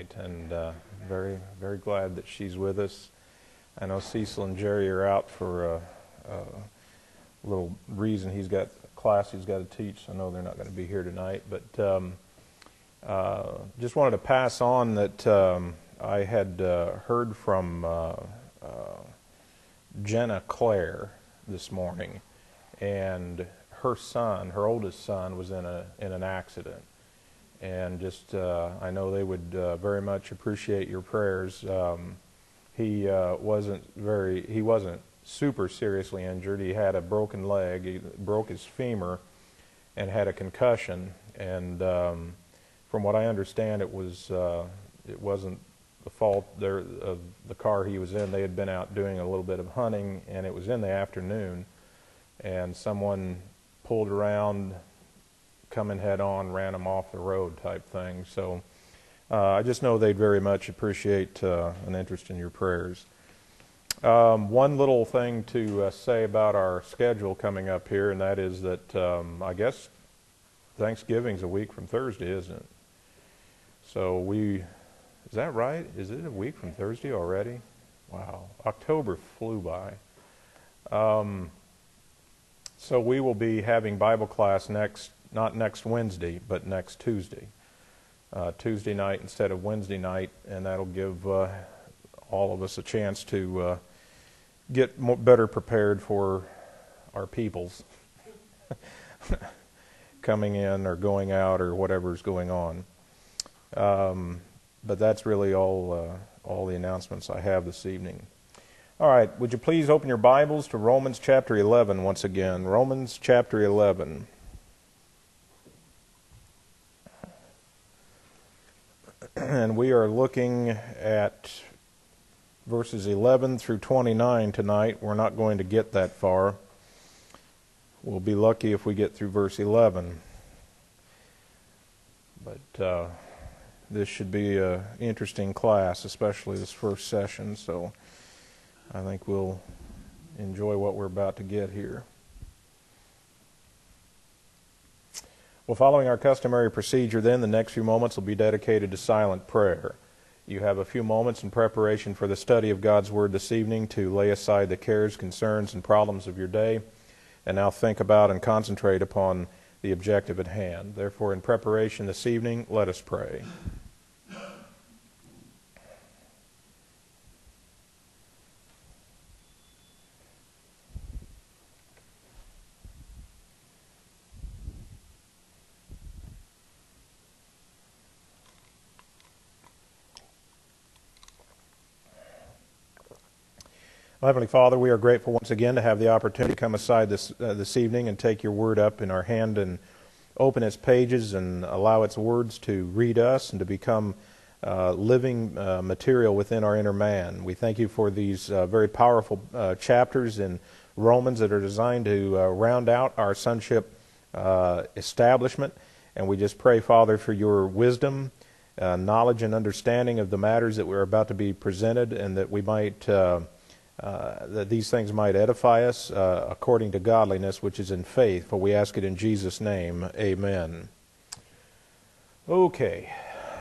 tonight, and very, very glad that she's with us. I know Cecil and Jerry are out for a little reason. He's got a class he's got to teach. I know they're not going to be here tonight, but just wanted to pass on that I had heard from Jenna Claire this morning, and her son, her oldest son, was in an accident. And just, I know they would very much appreciate your prayers. He wasn't super seriously injured. He had a broken leg. He broke his femur and had a concussion. And from what I understand, it wasn't the fault of the car he was in. They had been out doing a little bit of hunting, and it was in the afternoon, and someone pulled around, coming head on, ran him off the road type thing. So I just know they'd very much appreciate an interest in your prayers. One little thing to say about our schedule coming up here, and that is that I guess Thanksgiving's a week from Thursday, isn't it? So is that right? Is it a week from Thursday already? Wow. October flew by. So we will be having Bible class not next Wednesday, but next Tuesday. Tuesday night instead of Wednesday night, and that'll give all of us a chance to get better prepared for our peoples coming in or going out or whatever's going on. But that's really all the announcements I have this evening. All right, would you please open your Bibles to Romans chapter 11 once again. Romans chapter 11. And we are looking at verses 11 through 29 tonight. We're not going to get that far. We'll be lucky if we get through verse 11. But this should be an interesting class, especially this first session, so I think we'll enjoy what we're about to get here. Well, following our customary procedure then, the next few moments will be dedicated to silent prayer. You have a few moments in preparation for the study of God's Word this evening to lay aside the cares, concerns, and problems of your day, and now think about and concentrate upon the objective at hand. Therefore, in preparation this evening, let us pray. Heavenly Father, we are grateful once again to have the opportunity to come aside this evening and take your word up in our hand and open its pages and allow its words to read us and to become living material within our inner man. We thank you for these very powerful chapters in Romans that are designed to round out our sonship establishment. And we just pray, Father, for your wisdom, knowledge, and understanding of the matters that we're about to be presented, and that we might... that these things might edify us according to godliness which is in faith. For we ask it in Jesus' name. Amen. Okay.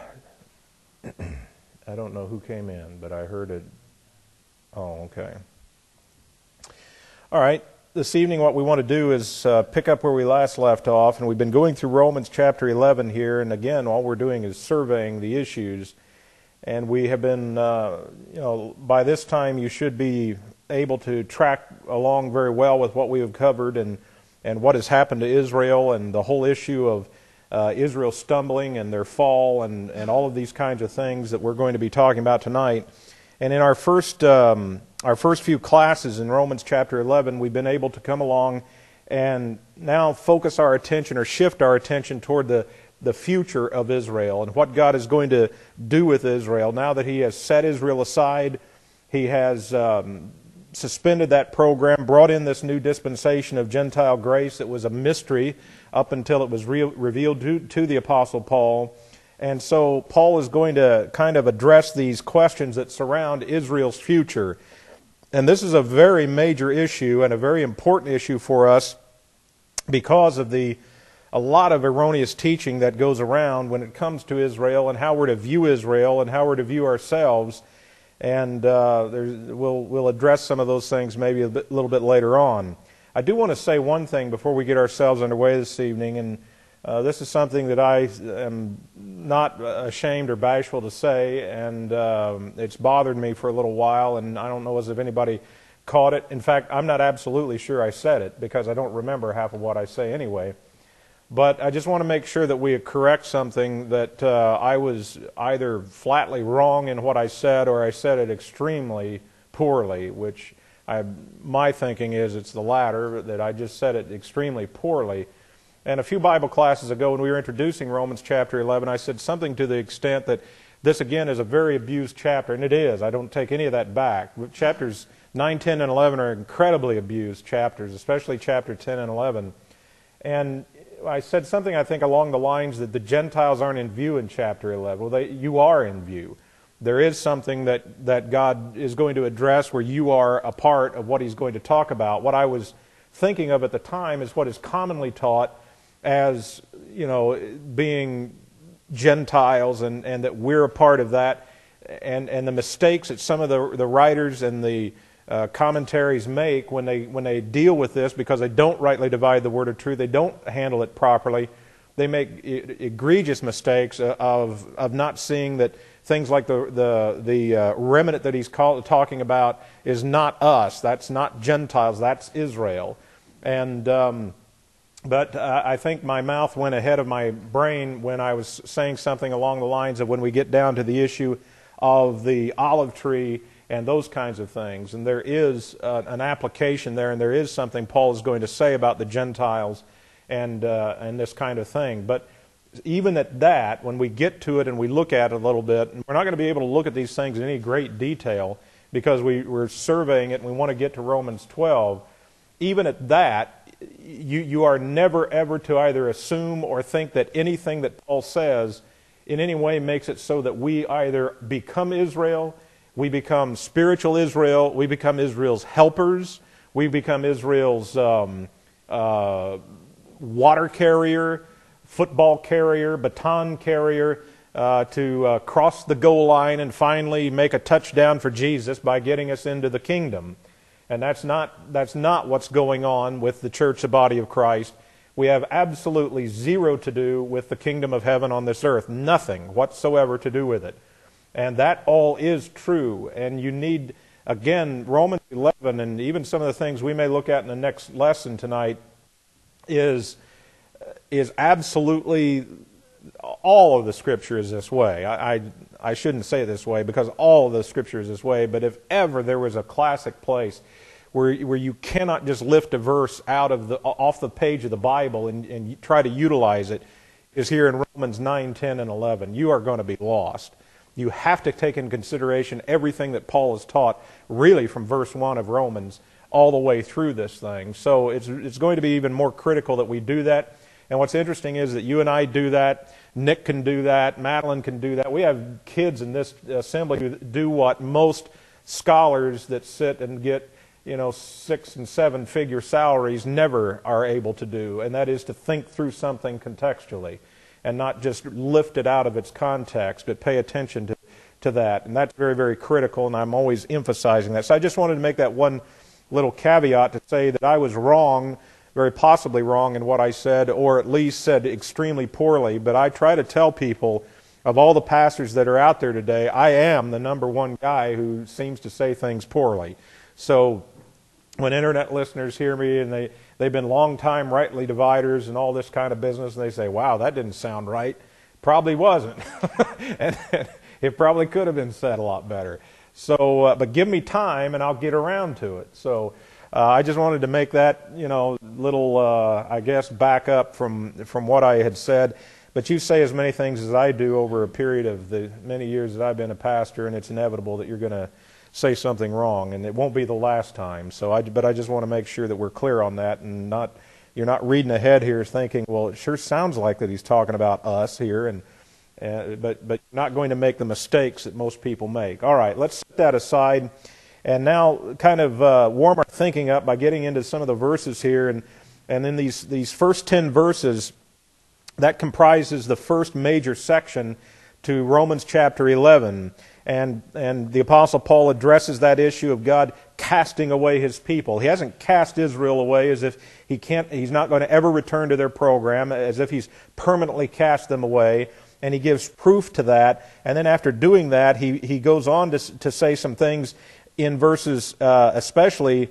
I don't know who came in, but I heard it. Oh, okay. All right. This evening what we want to do is pick up where we last left off, and we've been going through Romans chapter 11 here, and again, all we're doing is surveying the issues. And we have been, by this time you should be able to track along very well with what we have covered and what has happened to Israel and the whole issue of Israel stumbling and their fall and all of these kinds of things that we're going to be talking about tonight. And in our first few classes in Romans chapter 11, we've been able to come along and now focus our attention or shift our attention toward the future of Israel and what God is going to do with Israel. Now that He has set Israel aside, He has suspended that program, brought in this new dispensation of Gentile grace that was a mystery up until it was revealed to the Apostle Paul. And so Paul is going to kind of address these questions that surround Israel's future. And this is a very major issue and a very important issue for us because of the a lot of erroneous teaching that goes around when it comes to Israel and how we're to view Israel and how we're to view ourselves. And we'll address some of those things maybe a little bit later on. I do want to say one thing before we get ourselves underway this evening, and this is something that I am not ashamed or bashful to say, and it's bothered me for a little while, and I don't know if anybody caught it. In fact, I'm not absolutely sure I said it because I don't remember half of what I say anyway. But I just want to make sure that we correct something that I was either flatly wrong in what I said or I said it extremely poorly, which my thinking is it's the latter, that I just said it extremely poorly. And a few Bible classes ago when we were introducing Romans chapter 11, I said something to the extent that this again is a very abused chapter, and it is. I don't take any of that back. Chapters 9, 10, and 11 are incredibly abused chapters, especially chapter 10 and 11. And I said something, I think, along the lines that the Gentiles aren't in view in chapter 11. Well, you are in view. There is something that God is going to address where you are a part of what He's going to talk about. What I was thinking of at the time is what is commonly taught as, being Gentiles and that we're a part of that, and the mistakes that some of the writers and the commentaries make when they deal with this, because they don't rightly divide the word of truth, they don't handle it properly. They make egregious mistakes of not seeing that things like the remnant that he's talking about is not us. That's not Gentiles. That's Israel. And but I think my mouth went ahead of my brain when I was saying something along the lines of when we get down to the issue of the olive tree and those kinds of things. And there is an application there, and there is something Paul is going to say about the Gentiles and this kind of thing. But even at that, when we get to it and we look at it a little bit, and we're not going to be able to look at these things in any great detail because we're surveying it and we want to get to Romans 12, even at that, you are never ever to either assume or think that anything that Paul says in any way makes it so that we either become Israel, we become spiritual Israel, we become Israel's helpers, we become Israel's water carrier, football carrier, baton carrier, to cross the goal line and finally make a touchdown for Jesus by getting us into the kingdom. And that's not what's going on with the church, the body of Christ. We have absolutely zero to do with the kingdom of heaven on this earth. Nothing whatsoever to do with it. And that all is true. And you need, again, Romans 11 and even some of the things we may look at in the next lesson tonight is absolutely, all of the Scripture is this way. I shouldn't say it this way because all of the Scripture is this way, but if ever there was a classic place where you cannot just lift a verse off the page of the Bible and try to utilize it, is here in Romans 9, 10, and 11. You are going to be lost. You have to take in consideration everything that Paul has taught, really from verse 1 of Romans all the way through this thing. So it's going to be even more critical that we do that. And what's interesting is that you and I do that, Nick can do that, Madeline can do that. We have kids in this assembly who do what most scholars that sit and get 6- and 7-figure salaries never are able to do, and that is to think through something contextually and not just lift it out of its context, but pay attention to that. And that's very, very critical, and I'm always emphasizing that. So I just wanted to make that one little caveat to say that I was wrong, very possibly wrong in what I said, or at least said extremely poorly. But I try to tell people, of all the pastors that are out there today, I am the number one guy who seems to say things poorly. So when internet listeners hear me and they've been long-time rightly dividers and all this kind of business, and they say, wow, that didn't sound right, probably wasn't. And it probably could have been said a lot better. So, but give me time and I'll get around to it. So I just wanted to make that, little, I guess, back up from what I had said. But you say as many things as I do over a period of the many years that I've been a pastor, and it's inevitable that you're going to say something wrong, and it won't be the last time. But I just want to make sure that we're clear on that, and you're not reading ahead here thinking, well, it sure sounds like that he's talking about us here, but you're not going to make the mistakes that most people make. All right, let's set that aside, and now kind of warm our thinking up by getting into some of the verses here, and in these first 10 verses, That comprises the first major section to Romans chapter 11. And the Apostle Paul addresses that issue of God casting away His people. He hasn't cast Israel away as if He's not going to ever return to their program, as if He's permanently cast them away. And he gives proof to that. And then after doing that, he goes on to say some things in verses especially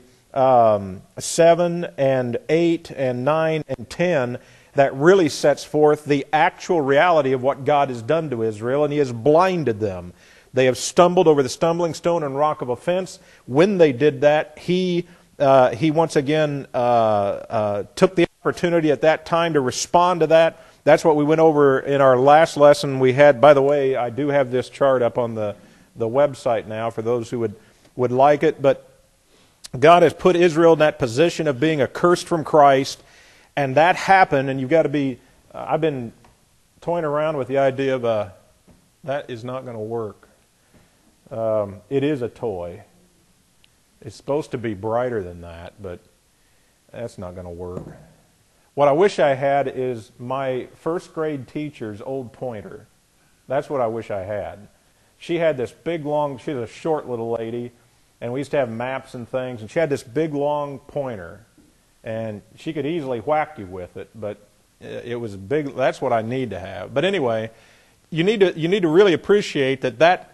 7 and 8 and 9 and 10 that really sets forth the actual reality of what God has done to Israel, and He has blinded them. They have stumbled over the stumbling stone and rock of offense. When they did that, He once again took the opportunity at that time to respond to that. That's what we went over in our last lesson. We had, by the way, I do have this chart up on the website now for those who would like it. But God has put Israel in that position of being accursed from Christ, and that happened. And you've got to be. I've been toying around with the idea of that is not going to work. It is a toy. It's supposed to be brighter than that, but that's not going to work. What I wish I had is my first grade teacher's old pointer. That's what I wish I had. She had this big, long, she's a short little lady, and we used to have maps and things, and she had this big, long pointer, and she could easily whack you with it, but it was big. That's what I need to have. But anyway, you need to really appreciate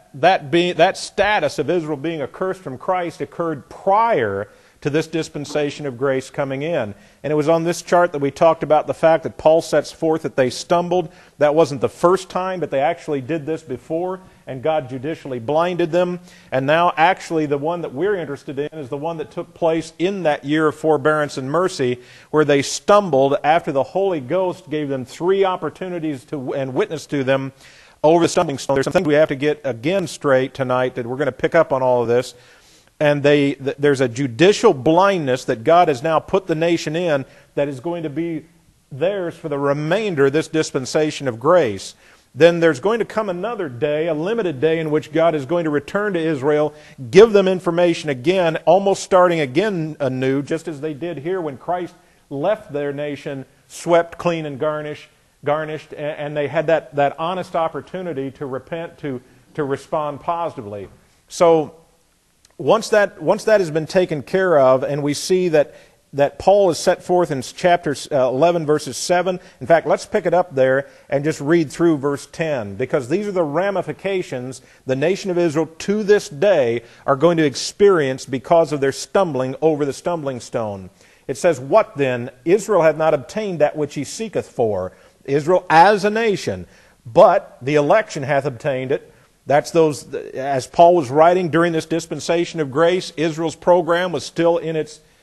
that status of Israel being accursed from Christ occurred prior to this dispensation of grace coming in. And it was on this chart that we talked about the fact that Paul sets forth that they stumbled. That wasn't the first time, but they actually did this before, and God judicially blinded them. And now actually the one that we're interested in is the one that took place in that year of forbearance and mercy, where they stumbled after the Holy Ghost gave them 3 opportunities to and witness to them over the stumbling stone. There's some things we have to get again straight tonight that we're going to pick up on all of this. And there's a judicial blindness that God has now put the nation in that is going to be theirs for the remainder of this dispensation of grace. Then there's going to come another day, a limited day, in which God is going to return to Israel, give them information again, almost starting again anew, just as they did here when Christ left their nation swept clean and garnished, and they had that honest opportunity to repent, to respond positively. So once that has been taken care of, and we see that Paul is set forth in chapter 11, verses 7. In fact, let's pick it up there and just read through verse 10, because these are the ramifications the nation of Israel to this day are going to experience because of their stumbling over the stumbling stone. It says, "What then? Israel hath not obtained that which he seeketh for." Israel as a nation. "But the election hath obtained it." That's those, as Paul was writing during this dispensation of grace, Israel's program was still in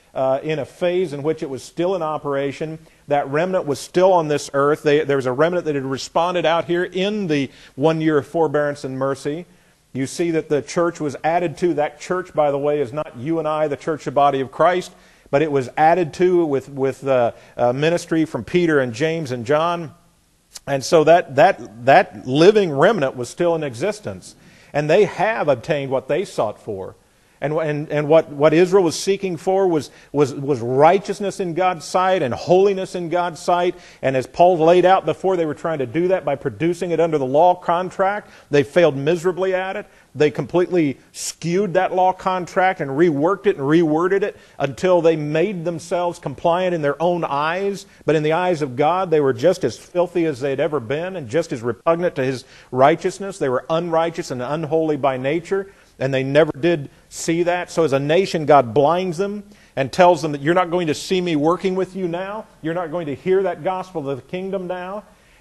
a phase in which it was still in operation. That remnant was still on this earth. There was a remnant that had responded out here in the 1 year of forbearance and mercy. You see that the church was added to. That church, by the way, is not you and I, the church, the body of Christ, but it was added to with ministry from Peter and James and John. And so that living remnant was still in existence. And they have obtained what they sought for. And what Israel was seeking for was righteousness in God's sight and holiness in God's sight. And as Paul laid out before, they were trying to do that by producing it under the law contract. They failed miserably at it. They completely skewed that law contract and reworked it and reworded it until they made themselves compliant in their own eyes. But in the eyes of God, they were just as filthy as they'd ever been and just as repugnant to His righteousness. They were unrighteous and unholy by nature, and they never did see that. So as a nation, God blinds them and tells them that you're not going to see me working with you now. You're not going to hear that gospel of the kingdom now.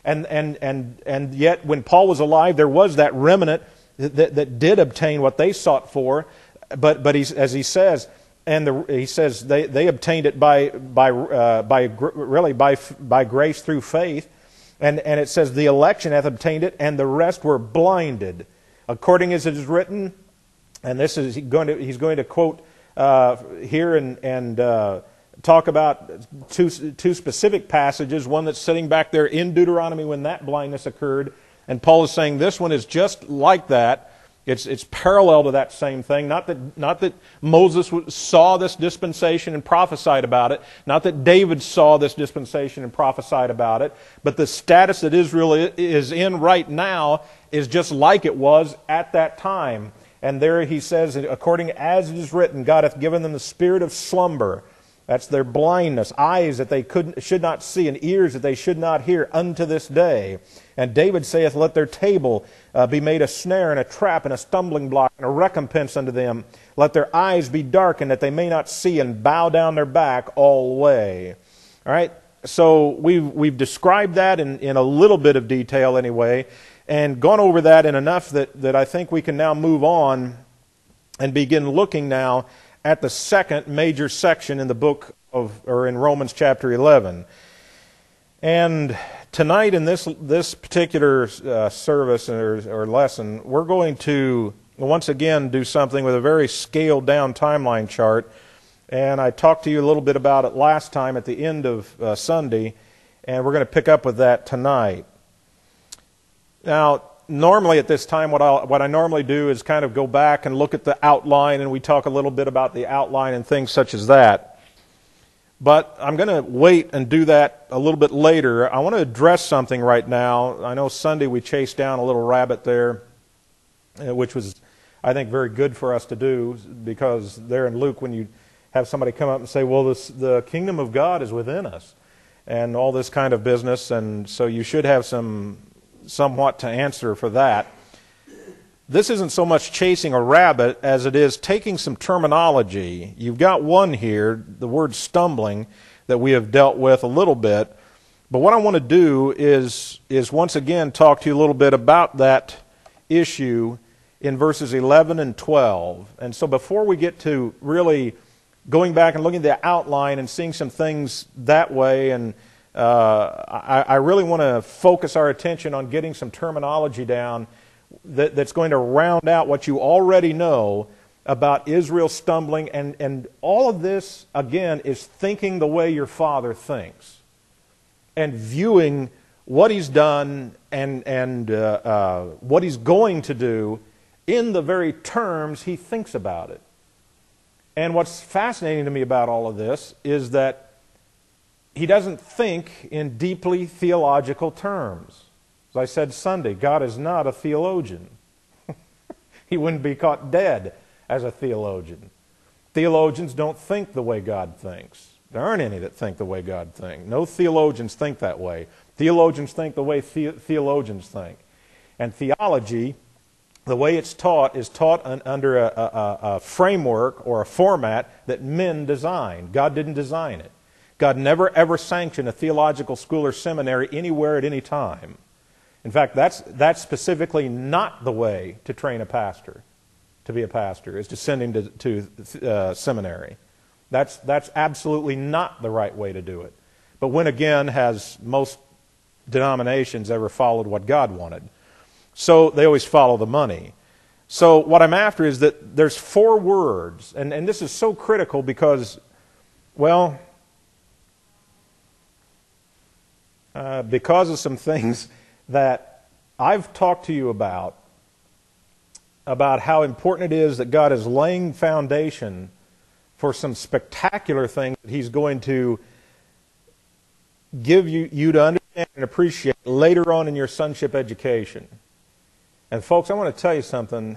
And yet, when Paul was alive, there was that remnant that did obtain what they sought for, but as he says, they obtained it by grace through faith, and it says the election hath obtained it, and the rest were blinded, according as it is written. And this is he's going to quote here and talk about two specific passages. One that's sitting back there in Deuteronomy when that blindness occurred. And Paul is saying this one is just like that. It's parallel to that same thing. Not that Moses saw this dispensation and prophesied about it. Not that David saw this dispensation and prophesied about it. But the status that Israel is in right now is just like it was at that time. And there he says, according as it is written, God hath given them the spirit of slumber. That's their blindness, eyes that they should not see, and ears that they should not hear unto this day. And David saith, let their table be made a snare and a trap and a stumbling block and a recompense unto them. Let their eyes be darkened that they may not see, and bow down their back all the way. All right, so we've described that in a little bit of detail anyway, and gone over that in enough that I think we can now move on and begin looking now at the second major section in the book in Romans chapter 11. And tonight in this particular service or lesson, we're going to once again do something with a very scaled down timeline chart. And I talked to you a little bit about it last time at the end of Sunday, and we're going to pick up with that tonight. Now, normally at this time, what I normally do is kind of go back and look at the outline, and we talk a little bit about the outline and things such as that. But I'm going to wait and do that a little bit later. I want to address something right now. I know Sunday we chased down a little rabbit there, which was, I think, very good for us to do, because there in Luke, when you have somebody come up and say, well, the kingdom of God is within us, and all this kind of business, and so you should have somewhat to answer for that. This isn't so much chasing a rabbit as it is taking some terminology. You've got one here, the word stumbling, that we have dealt with a little bit. But what I want to do is once again talk to you a little bit about that issue in verses 11 and 12. And so before we get to really going back and looking at the outline and seeing some things that way, and I really want to focus our attention on getting some terminology down that's going to round out what you already know about Israel stumbling. And all of this, again, is thinking the way your Father thinks, and viewing what He's done and what He's going to do in the very terms He thinks about it. And what's fascinating to me about all of this is that He doesn't think in deeply theological terms. As I said Sunday, God is not a theologian. He wouldn't be caught dead as a theologian. Theologians don't think the way God thinks. There aren't any that think the way God thinks. No theologians think that way. Theologians think the way theologians think. And theology, the way it's taught, is taught under a framework or a format that men design. God didn't design it. God never ever sanctioned a theological school or seminary anywhere at any time. In fact, that's specifically not the way to train a pastor, to be a pastor, is to send him to seminary. That's absolutely not the right way to do it. But when again has most denominations ever followed what God wanted? So they always follow the money. So what I'm after is that there's 4 words, and this is so critical because, well, because of some things that I've talked to you about how important it is that God is laying foundation for some spectacular things that He's going to give you to understand and appreciate later on in your sonship education. And folks, I want to tell you something.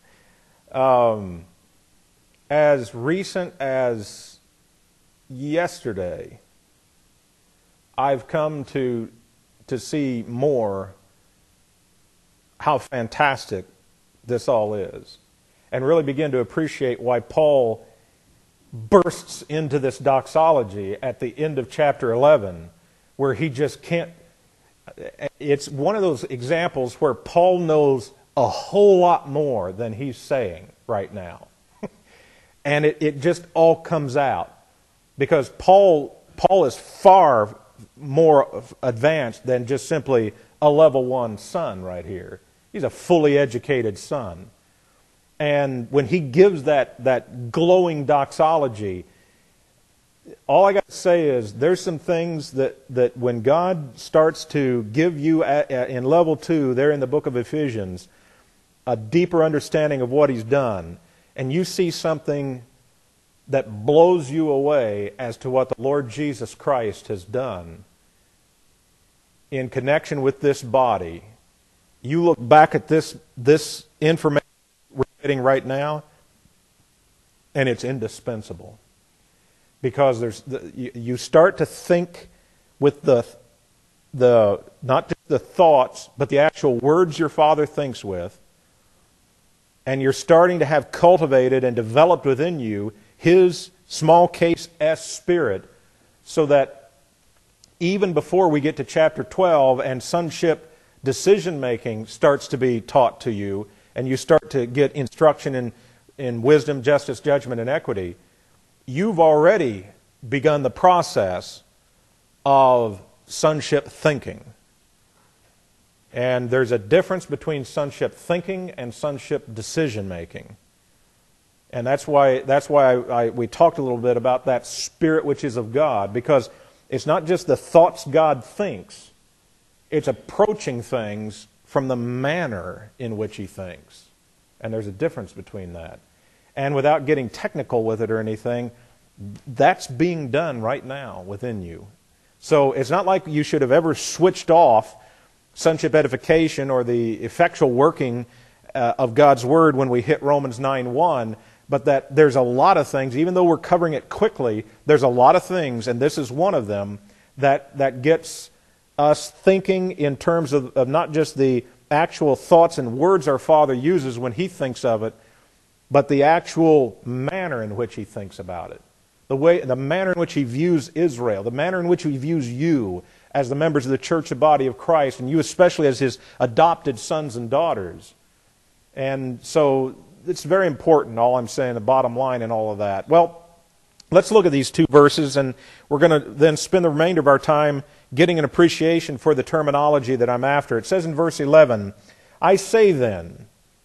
As recent as yesterday, I've come to see more how fantastic this all is, and really begin to appreciate why Paul bursts into this doxology at the end of chapter 11, where he just can't. It's one of those examples where Paul knows a whole lot more than he's saying right now. And it just all comes out, because Paul is far more advanced than just simply a level 1 son right here. He's a fully educated son. And when he gives that glowing doxology, all I got to say is there's some things that when God starts to give you in level 2 there in the book of Ephesians, a deeper understanding of what He's done, and you see something that blows you away as to what the Lord Jesus Christ has done in connection with this body, you look back at this information we're getting right now, and it's indispensable. Because you start to think with the not just the thoughts, but the actual words your Father thinks with, and you're starting to have cultivated and developed within you His small case S spirit, so that even before we get to chapter 12 and sonship decision-making starts to be taught to you, and you start to get instruction in wisdom, justice, judgment, and equity, you've already begun the process of sonship thinking. And there's a difference between sonship thinking and sonship decision-making. And that's why we talked a little bit about that spirit which is of God, because it's not just the thoughts God thinks, it's approaching things from the manner in which He thinks. And there's a difference between that. And without getting technical with it or anything, that's being done right now within you. So it's not like you should have ever switched off sonship edification or the effectual working of God's Word when we hit Romans 9:1, but that there's a lot of things, even though we're covering it quickly, there's a lot of things, and this is one of them, that gets us thinking in terms of not just the actual thoughts and words our Father uses when He thinks of it, but the actual manner in which He thinks about it. The manner in which He views Israel, the manner in which He views you as the members of the church, the body of Christ, and you especially as His adopted sons and daughters. And so it's very important, all I'm saying, the bottom line in all of that. Well, let's look at these two verses, and we're going to then spend the remainder of our time getting an appreciation for the terminology that I'm after. It says in verse 11, I say then,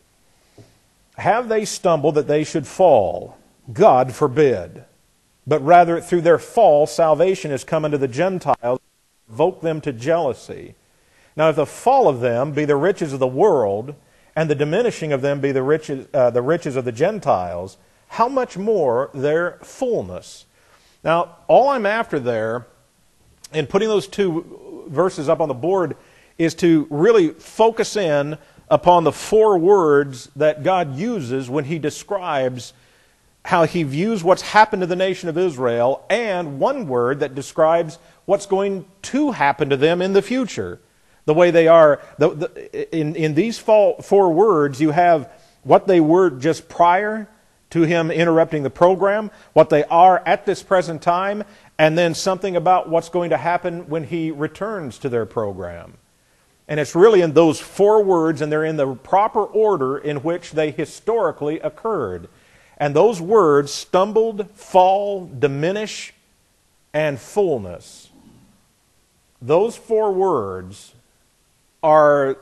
have they stumbled that they should fall? God forbid. But rather through their fall salvation has come unto the Gentiles, provoke them to jealousy. Now if the fall of them be the riches of the world, and the diminishing of them be the riches of the Gentiles, how much more their fullness? Now, all I'm after there, in putting those two verses up on the board, is to really focus in upon the four words that God uses when He describes how He views what's happened to the nation of Israel, and one word that describes what's going to happen to them in the future. The way they are, in these four words, you have what they were just prior to Him interrupting the program, what they are at this present time, and then something about what's going to happen when He returns to their program. And it's really in those four words, and they're in the proper order in which they historically occurred. And those words, stumbled, fall, diminish, and fullness. Those four words are,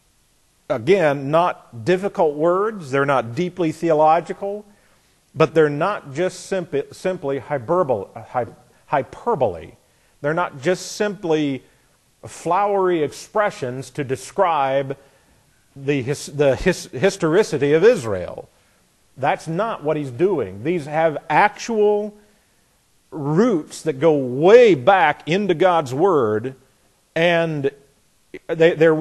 again, not difficult words. They're not deeply theological. But they're not just simply hyperbole. They're not just simply flowery expressions to describe the historicity of Israel. That's not what he's doing. These have actual roots that go way back into God's Word, and they're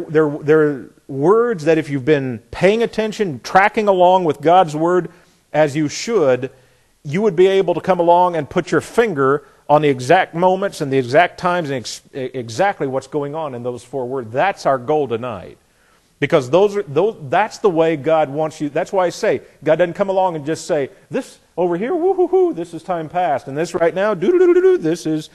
words that if you've been paying attention, tracking along with God's Word as you should, you would be able to come along and put your finger on the exact moments and the exact times and exactly what's going on in those four words. That's our goal tonight. Because that's the way God wants you. That's why I say, God doesn't come along and just say, this over here, woo-hoo-hoo, this is time past. And this right now, doo-doo-doo-doo-doo, this is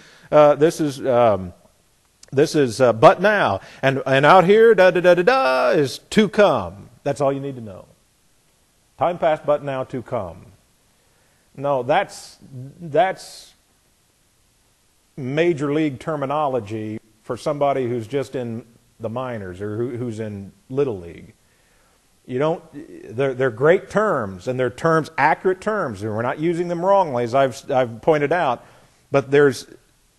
but now. And out here, da-da-da-da-da, is to come. That's all you need to know. Time past, but now to come. No, that's major league terminology for somebody who's just in the minors or who's in Little League. They're great terms, and they're terms, accurate terms, and we're not using them wrongly, as I've pointed out, but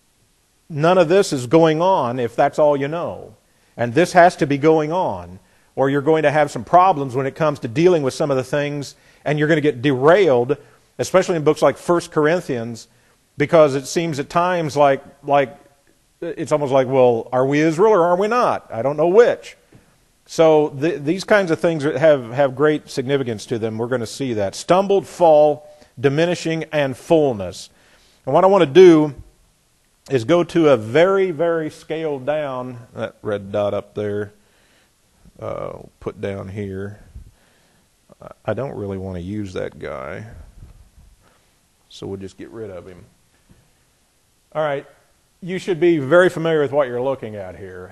none of this is going on if that's all you know. And this has to be going on. or you're going to have some problems when it comes to dealing with some of the things, and you're going to get derailed, especially in books like 1 Corinthians, because it seems at times like it's almost like, well, are we Israel or are we not? I don't know which. So these kinds of things have great significance to them. We're going to see that. Stumbled, fall, diminishing, and fullness. And what I want to do is go to a very, very scaled down, that red dot up there, put down here. I don't really want to use that guy, so we'll just get rid of him. All right, you should be very familiar with what you're looking at here.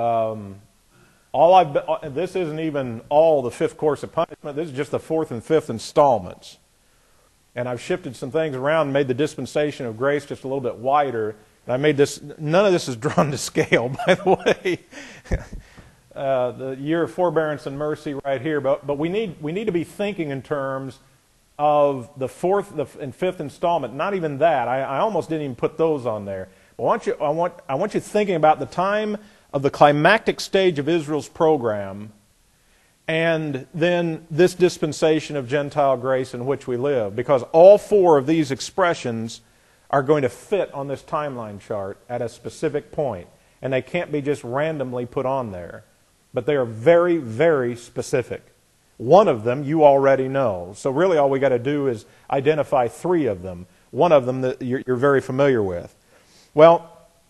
This isn't even all the fifth course of punishment. This is just the fourth and fifth installments. And I've shifted some things around and made the dispensation of grace just a little bit wider. And I made this, none of this is drawn to scale, by the way. The year of forbearance and mercy right here. But we need to be thinking in terms of the fourth and fifth installment. Not even that. I almost didn't even put those on there. I want you thinking about the time of the climactic stage of Israel's program, and then this dispensation of Gentile grace in which we live. Because all four of these expressions are going to fit on this timeline chart at a specific point. And they can't be just randomly put on there. But they are very, very specific. One of them you already know. So really all we got to do is identify three of them. One of them that you're very familiar with. Well,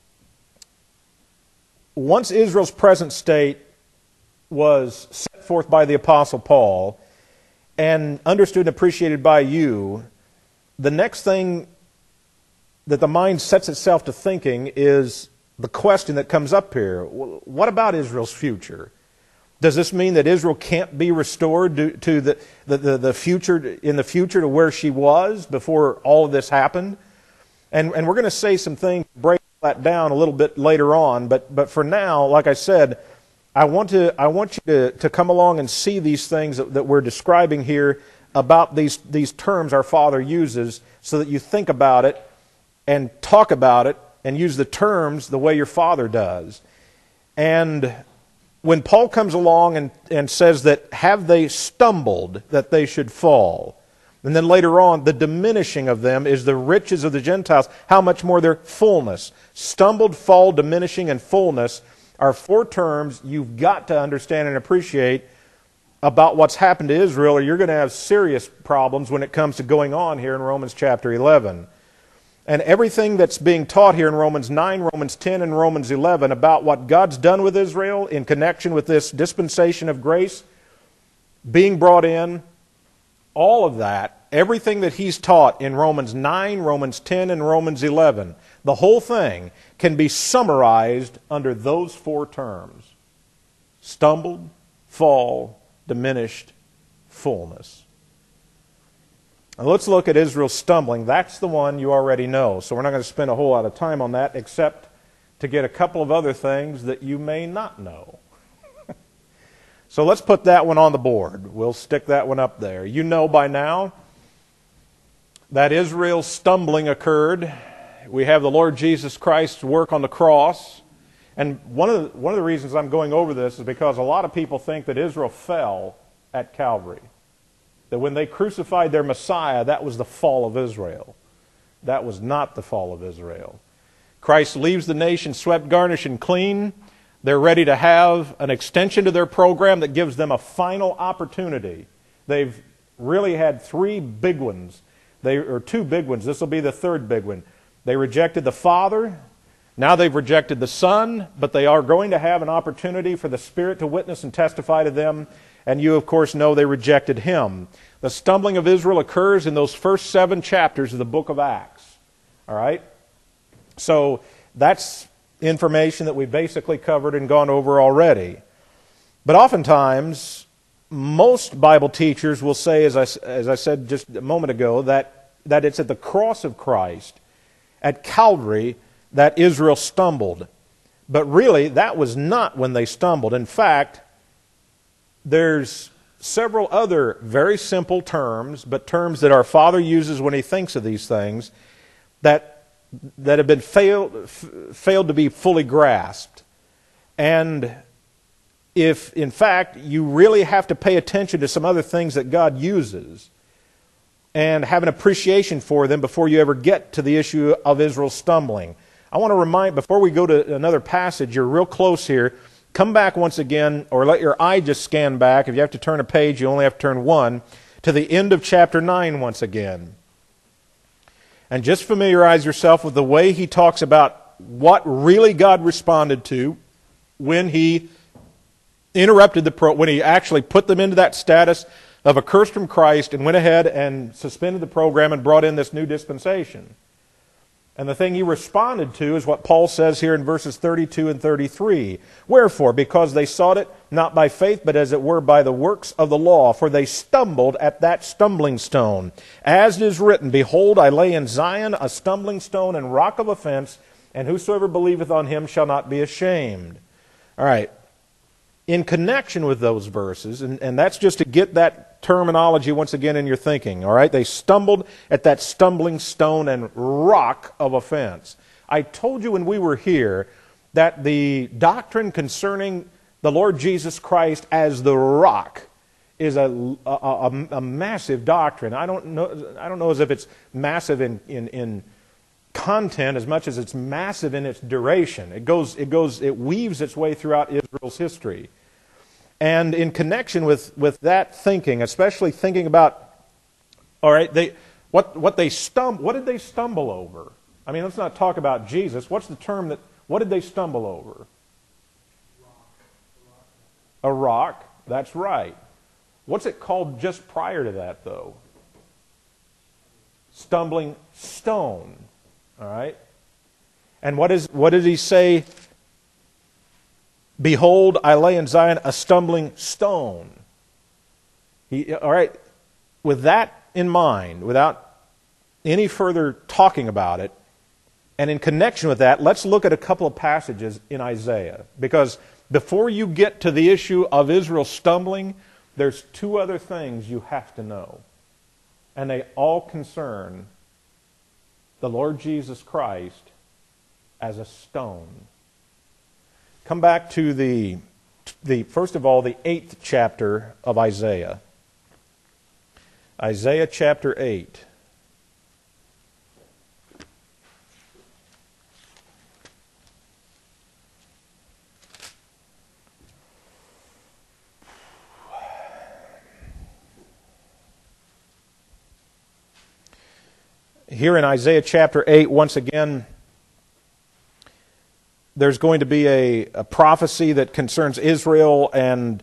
once Israel's present state was set forth by the Apostle Paul and understood and appreciated by you, the next thing that the mind sets itself to thinking is the question that comes up here. What about Israel's future? Does this mean that Israel can't be restored to the future, in the future, to where she was before all of this happened? And we're going to say some things, break that down a little bit later on, but for now, like I said, I want you to come along and see these things that we're describing here about these terms our Father uses, so that you think about it and talk about it and use the terms the way your Father does. And when Paul comes along and says that, have they stumbled that they should fall? And then later on, the diminishing of them is the riches of the Gentiles. How much more their fullness? Stumbled, fall, diminishing, and fullness are four terms you've got to understand and appreciate about what's happened to Israel, or you're going to have serious problems when it comes to going on here in Romans chapter 11. And everything that's being taught here in Romans 9, Romans 10, and Romans 11 about what God's done with Israel in connection with this dispensation of grace being brought in, all of that, everything that he's taught in Romans 9, Romans 10, and Romans 11, the whole thing can be summarized under those four terms: stumbled, fall, diminished, fullness. Now let's look at Israel's stumbling. That's the one you already know. So we're not going to spend a whole lot of time on that, except to get a couple of other things that you may not know. So let's put that one on the board. We'll stick that one up there. You know by now that Israel's stumbling occurred. We have the Lord Jesus Christ's work on the cross. And one of the reasons I'm going over this is because a lot of people think that Israel fell at Calvary. That when they crucified their Messiah, that was the fall of Israel. That was not the fall of Israel. Christ leaves the nation swept, garnished, and clean. They're ready to have an extension to their program that gives them a final opportunity. They've really had three big ones, or two big ones. This will be the third big one. They rejected the Father. Now they've rejected the Son, but they are going to have an opportunity for the Spirit to witness and testify to them. And you, of course, know they rejected Him. The stumbling of Israel occurs in those first 7 chapters of the book of Acts. All right? So that's information that we basically covered and gone over already. But oftentimes, most Bible teachers will say, as I said just a moment ago, that it's at the cross of Christ, at Calvary, that Israel stumbled. But really, that was not when they stumbled. In fact, there's several other very simple terms, but terms that our Father uses when He thinks of these things, that have been failed to be fully grasped. And if in fact you really have to pay attention to some other things that God uses and have an appreciation for them before you ever get to the issue of Israel stumbling. I want to remind, before we go to another passage, you're real close here. Come back once again, or let your eye just scan back. If you have to turn a page, you only have to turn one, to the end of chapter 9 once again. And just familiarize yourself with the way he talks about what really God responded to when he interrupted when he actually put them into that status of accursed from Christ and went ahead and suspended the program and brought in this new dispensation. And the thing he responded to is what Paul says here in verses 32 and 33. Wherefore, because they sought it not by faith, but as it were by the works of the law, for they stumbled at that stumbling stone. As it is written, Behold, I lay in Zion a stumbling stone and rock of offense, and whosoever believeth on him shall not be ashamed. All right. In connection with those verses, and that's just to get that terminology once again in your thinking, all right? They stumbled at that stumbling stone and rock of offense. I told you when we were here that the doctrine concerning the Lord Jesus Christ as the rock is a massive doctrine. I don't know as if it's massive in content as much as it's massive in its duration. It weaves its way throughout Israel's history. And in connection with that thinking, especially thinking about, all right, what did they stumble over? I mean, let's not talk about Jesus. What's the term what did they stumble over? A rock. That's right. What's it called just prior to that, though? Stumbling stone. All right? And what did he say? Behold, I lay in Zion a stumbling stone. All right, with that in mind, without any further talking about it, and in connection with that, let's look at a couple of passages in Isaiah. Because before you get to the issue of Israel stumbling, there's two other things you have to know. And they all concern the Lord Jesus Christ as a stone. Come back to the first of all, the 8th chapter of Isaiah. Isaiah chapter 8. Here in Isaiah chapter 8, once again, there's going to be a prophecy that concerns Israel, and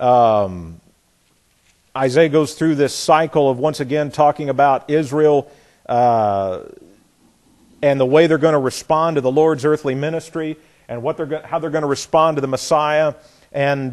Isaiah goes through this cycle of once again talking about Israel and the way they're going to respond to the Lord's earthly ministry, and how they're going to respond to the Messiah. And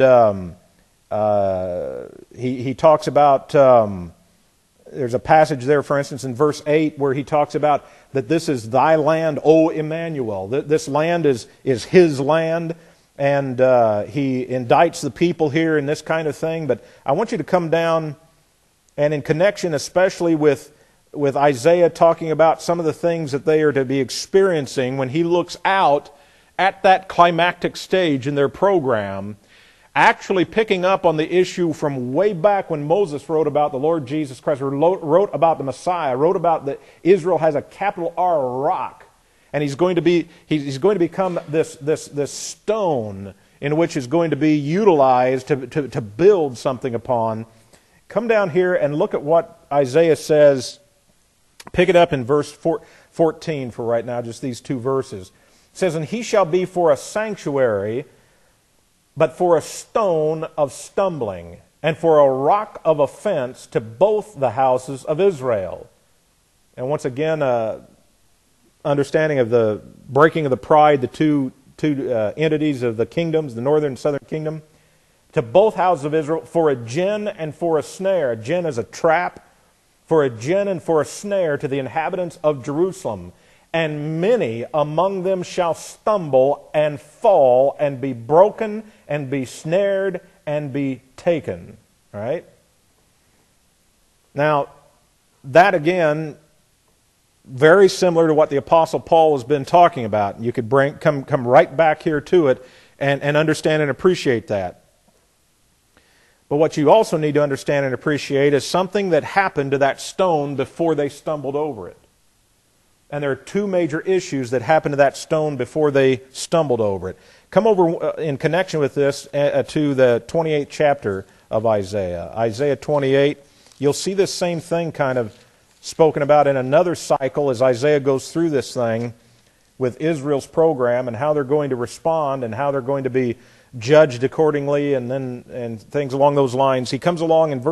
he talks about. There's a passage there, for instance, in verse 8, where he talks about that this is thy land, O Emmanuel. This land is his land, and he indicts the people here in this kind of thing. But I want you to come down, and in connection especially with Isaiah talking about some of the things that they are to be experiencing when he looks out at that climactic stage in their program, actually picking up on the issue from way back when Moses wrote about the Lord Jesus Christ, or wrote about the Messiah, wrote about that Israel has a capital R rock, and he's going to become this stone in which is going to be utilized to build something upon. Come down here and look at what Isaiah says. Pick it up in verse 14 for right now, just these two verses. It says, "And he shall be for a sanctuary, but for a stone of stumbling, and for a rock of offense to both the houses of Israel." And once again, understanding of the breaking of the pride, the two entities of the kingdoms, the northern and southern kingdom, to both houses of Israel, for a gin and for a snare. A gin is a trap. For a gin and for a snare to the inhabitants of Jerusalem. And many among them shall stumble and fall and be broken and be snared and be taken. All right? Now, that again, very similar to what the Apostle Paul has been talking about. You could come right back here to it and understand and appreciate that. But what you also need to understand and appreciate is something that happened to that stone before they stumbled over it. And there are two major issues that happened to that stone before they stumbled over it. Come over in connection with this to the 28th chapter of Isaiah. Isaiah 28, you'll see this same thing kind of spoken about in another cycle as Isaiah goes through this thing with Israel's program and how they're going to respond and how they're going to be judged accordingly and things along those lines. He comes along in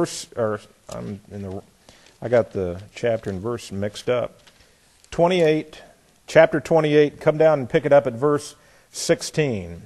I got the chapter and verse mixed up. Chapter 28, come down and pick it up at verse 16.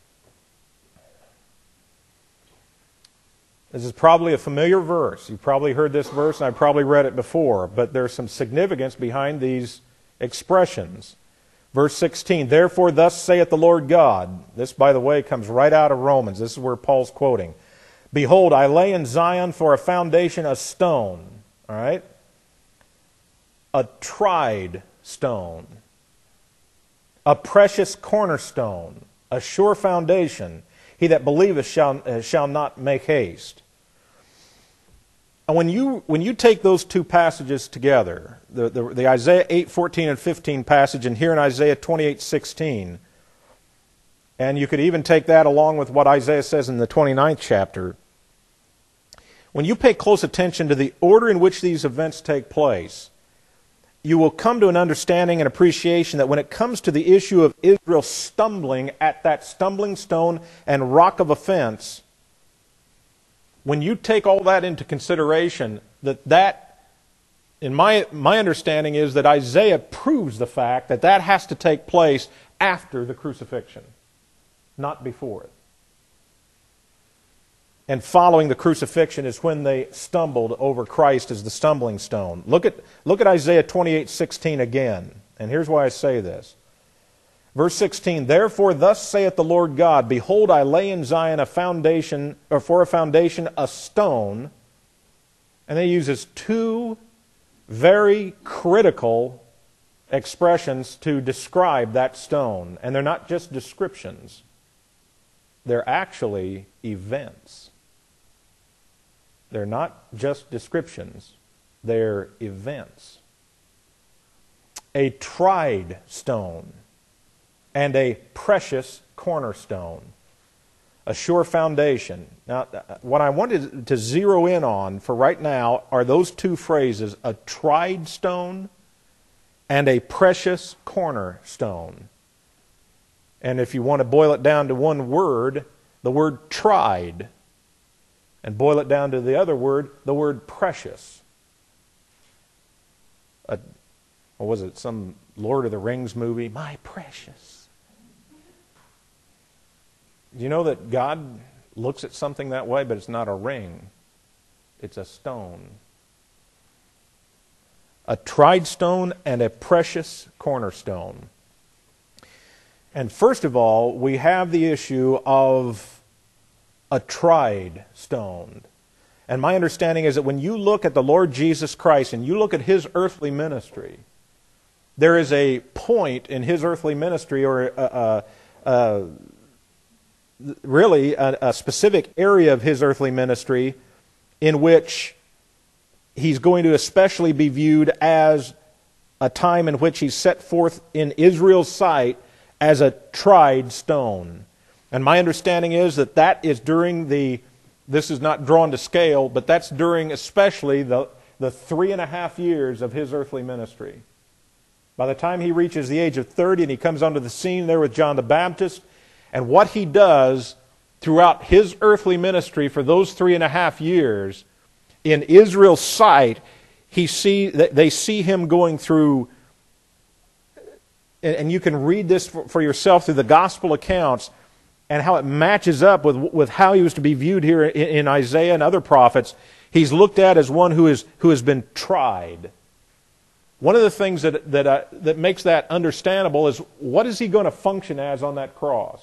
This is probably a familiar verse. You've probably heard this verse, and I've probably read it before, but there's some significance behind these expressions. Verse 16, therefore thus saith the Lord God. This, by the way, comes right out of Romans. This is where Paul's quoting. Behold, I lay in Zion for a foundation a stone. All right? A tried stone. A precious cornerstone. A sure foundation. He that believeth shall not make haste. And when you take those two passages together, the Isaiah 8:14 and 15 passage, and here in Isaiah 28:16, and you could even take that along with what Isaiah says in the 29th chapter, when you pay close attention to the order in which these events take place, you will come to an understanding and appreciation that when it comes to the issue of Israel stumbling at that stumbling stone and rock of offense, when you take all that into consideration, that in my understanding is that Isaiah proves the fact that that has to take place after the crucifixion, not before it. And following the crucifixion is when they stumbled over Christ as the stumbling stone. Look at Isaiah 28:16 again. And here's why I say this. Verse 16, therefore thus saith the Lord God, behold, I lay in Zion for a foundation a stone. And he uses two very critical expressions to describe that stone. And they're not just descriptions. They're actually events. They're not just descriptions. They're events. A tried stone and a precious cornerstone. A sure foundation. Now, what I wanted to zero in on for right now are those two phrases, a tried stone and a precious cornerstone. And if you want to boil it down to one word, the word tried. And boil it down to the other word, the word precious. What was it, some Lord of the Rings movie? My precious. Do you know that God looks at something that way, but it's not a ring. It's a stone. A tried stone and a precious cornerstone. And first of all, we have the issue of a tried stone. And my understanding is that when you look at the Lord Jesus Christ and you look at His earthly ministry, there is a point in His earthly ministry, or really a specific area of His earthly ministry in which He's going to especially be viewed as a time in which He's set forth in Israel's sight as a tried stone. And my understanding is that that is during this is not drawn to scale, but that's during especially the 3.5 years of His earthly ministry. By the time He reaches the age of 30 and He comes onto the scene there with John the Baptist, and what He does throughout His earthly ministry for those 3.5 years, in Israel's sight, they see Him going through, and you can read this for yourself through the gospel accounts, and how it matches up with how He was to be viewed here in Isaiah and other prophets. He's looked at as one who has been tried. One of the things that makes that understandable is, what is He going to function as on that cross?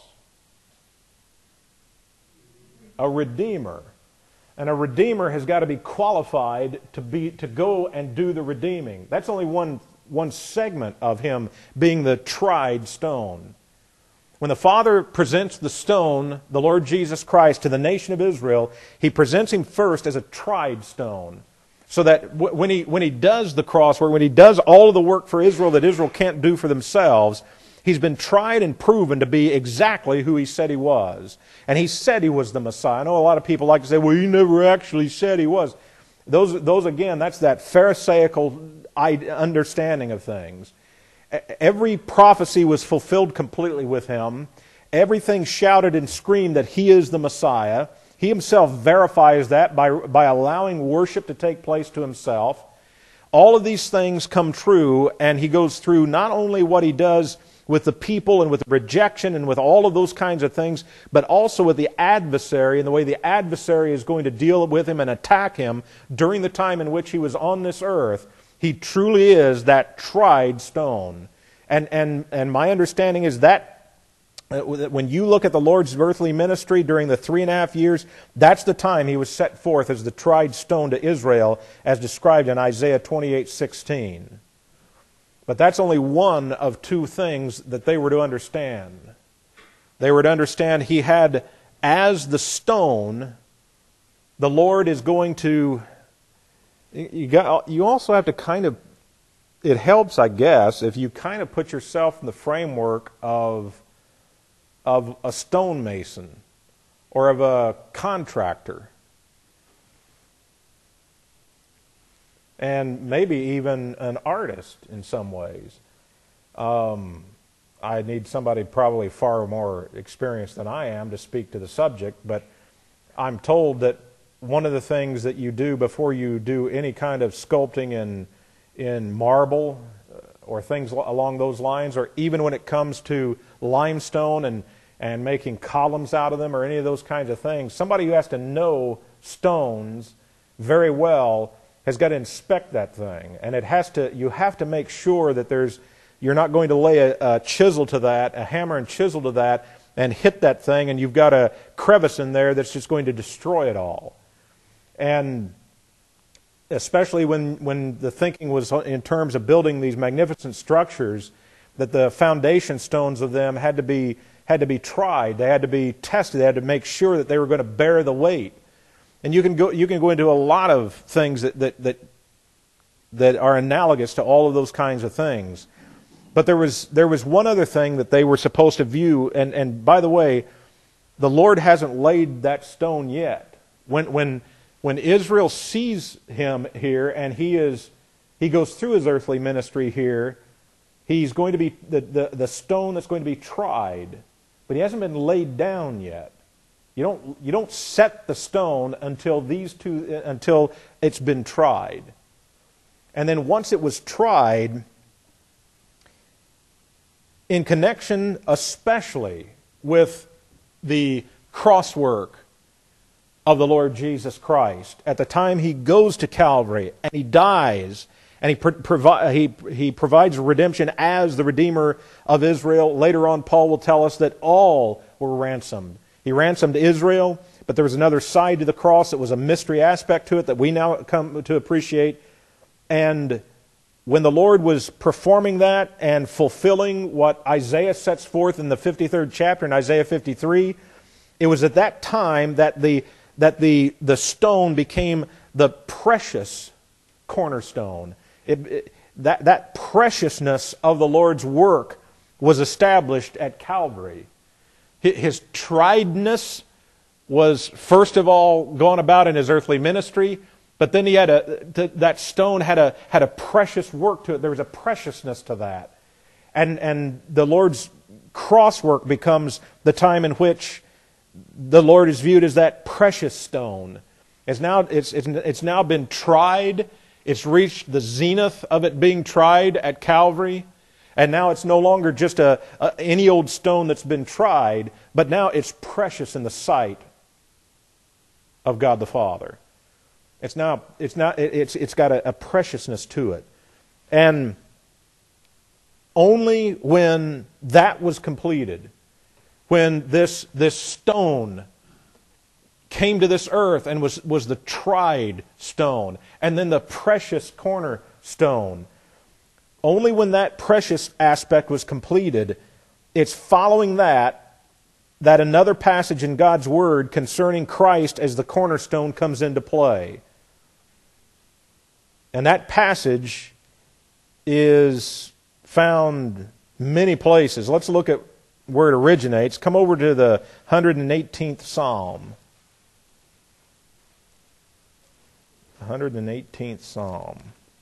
A redeemer. And a redeemer has got to be qualified to go and do the redeeming. That's only one segment of Him being the tried stone. When the Father presents the stone, the Lord Jesus Christ, to the nation of Israel, He presents Him first as a tried stone. So that when he does the cross work, when He does all of the work for Israel that Israel can't do for themselves, He's been tried and proven to be exactly who He said He was. And He said He was the Messiah. I know a lot of people like to say, well, He never actually said He was. Those again, that's that Pharisaical understanding of things. Every prophecy was fulfilled completely with Him. Everything shouted and screamed that He is the Messiah. He Himself verifies that by allowing worship to take place to Himself. All of these things come true, and He goes through not only what He does with the people and with rejection and with all of those kinds of things, but also with the adversary and the way the adversary is going to deal with Him and attack Him during the time in which He was on this earth. He truly is that tried stone. And my understanding is that when you look at the Lord's earthly ministry during the 3.5 years, that's the time He was set forth as the tried stone to Israel, as described in Isaiah 28:16. But that's only one of two things that they were to understand. They were to understand He had, as the stone, the Lord is going to... You also have to kind of... It helps, I guess, if you kind of put yourself in the framework of a stonemason or of a contractor. And maybe even an artist in some ways. I need somebody probably far more experienced than I am to speak to the subject, but I'm told that one of the things that you do before you do any kind of sculpting in marble or things along those lines, or even when it comes to limestone and making columns out of them or any of those kinds of things, somebody who has to know stones very well has got to inspect that thing. And you have to make sure that you're not going to lay a chisel to that, a hammer and chisel to that, and hit that thing, and you've got a crevice in there that's just going to destroy it all. And especially when the thinking was in terms of building these magnificent structures, that the foundation stones of them had to be tried, they had to be tested, they had to make sure that they were going to bear the weight. And you can go into a lot of things that are analogous to all of those kinds of things. But there was one other thing that they were supposed to view, and by the way, the Lord hasn't laid that stone yet. When Israel sees Him here and he goes through His earthly ministry here, He's going to be the stone that's going to be tried, but He hasn't been laid down yet. You don't set the stone until it's been tried. And then once it was tried, in connection especially with the crosswork of the Lord Jesus Christ, at the time He goes to Calvary and He dies, and He provides redemption as the Redeemer of Israel. Later on, Paul will tell us that all were ransomed. He ransomed Israel, but there was another side to the cross. It was a mystery aspect to it that we now come to appreciate. And when the Lord was performing that and fulfilling what Isaiah sets forth in the 53rd chapter in Isaiah 53, it was at that time that the stone became the precious cornerstone. That preciousness of the Lord's work was established at Calvary. His triedness was first of all gone about in His earthly ministry, but then that stone had a precious work to it. There was a preciousness to that. And the Lord's cross work becomes the time in which the Lord is viewed as that precious stone. It's now been tried. It's reached the zenith of it being tried at Calvary. And now it's no longer just any old stone that's been tried, but now it's precious in the sight of God the Father. It's got a preciousness to it. And only when that was completed, when this stone came to this earth and was the tried stone, and then the precious cornerstone, only when that precious aspect was completed, it's following that another passage in God's Word concerning Christ as the cornerstone comes into play. And that passage is found many places. Let's look at where it originates. Come over to the 118th Psalm. 118th Psalm.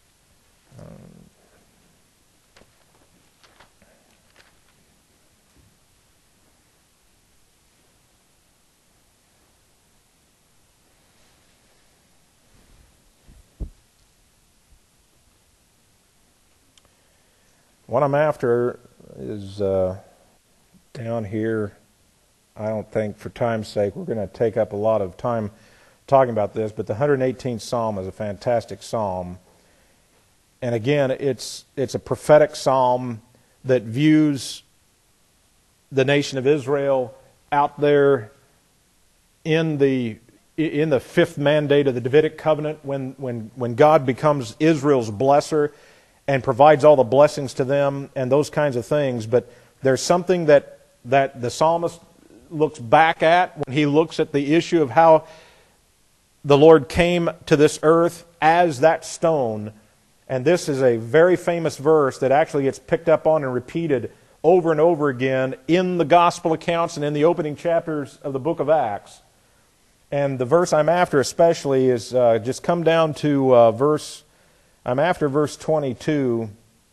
What I'm after is down here. I don't think, for time's sake, we're going to take up a lot of time talking about this, but the 118th Psalm is a fantastic psalm. And again, it's a prophetic psalm that views the nation of Israel out there in the fifth mandate of the Davidic covenant, when God becomes Israel's blesser and provides all the blessings to them and those kinds of things. But there's something that the psalmist looks back at when he looks at the issue of how the Lord came to this earth as that stone. And this is a very famous verse that actually gets picked up on and repeated over and over again in the gospel accounts and in the opening chapters of the book of Acts. And the verse I'm after especially is just come down to I'm after verse 22.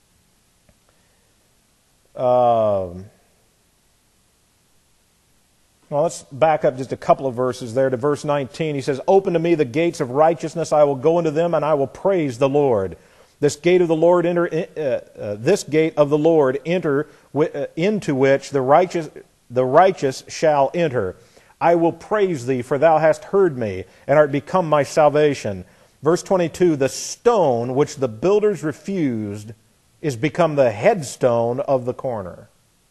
Well, let's back up just a couple of verses there to verse 19. He says, "Open to me the gates of righteousness; I will go into them, and I will praise the Lord. This gate of the Lord enter into which the righteous shall enter. I will praise thee, for thou hast heard me, and art become my salvation." Verse 22, "The stone which the builders refused is become the headstone of the corner."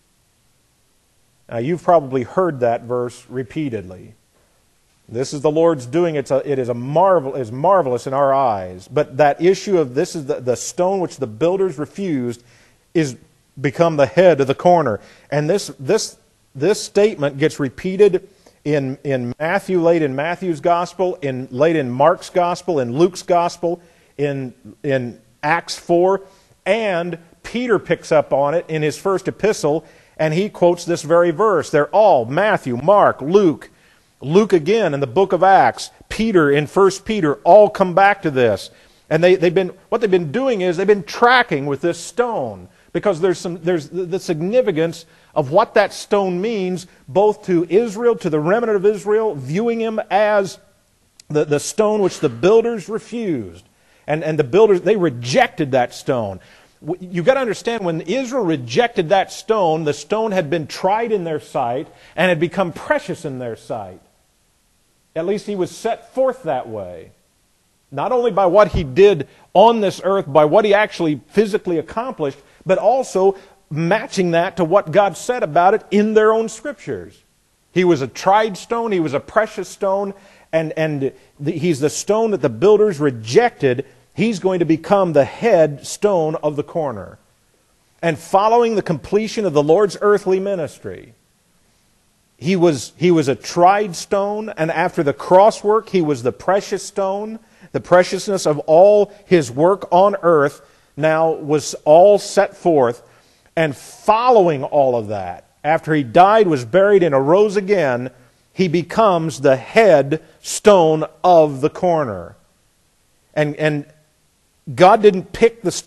Now, you've probably heard that verse repeatedly. This is the Lord's doing. It is marvelous in our eyes. But that issue of this is the stone which the builders refused is become the head of the corner. And this statement gets repeated in Matthew, late in Matthew's gospel, late in Mark's gospel, in Luke's gospel, in Acts 4, and Peter picks up on it in his first epistle, and he quotes this very verse. They're all, Matthew, Mark, Luke again in the book of Acts, Peter in 1 Peter, all come back to this. And what they've been doing is they've been tracking with this stone, because there's the significance of what that stone means, both to Israel, to the remnant of Israel, viewing him as the stone which the builders refused. And the builders, they rejected that stone. You've got to understand, when Israel rejected that stone, the stone had been tried in their sight and had become precious in their sight. At least he was set forth that way. Not only by what he did on this earth, by what he actually physically accomplished, but also matching that to what God said about it in their own scriptures. He was a tried stone, he was a precious stone, and he's the stone that the builders rejected. He's going to become the head stone of the corner. And following the completion of the Lord's earthly ministry, he was a tried stone, and after the cross work, he was the precious stone. The preciousness of all his work on earth now was all set forth. And following all of that, after he died, was buried, and arose again, he becomes the head stone of the corner. And God didn't pick up the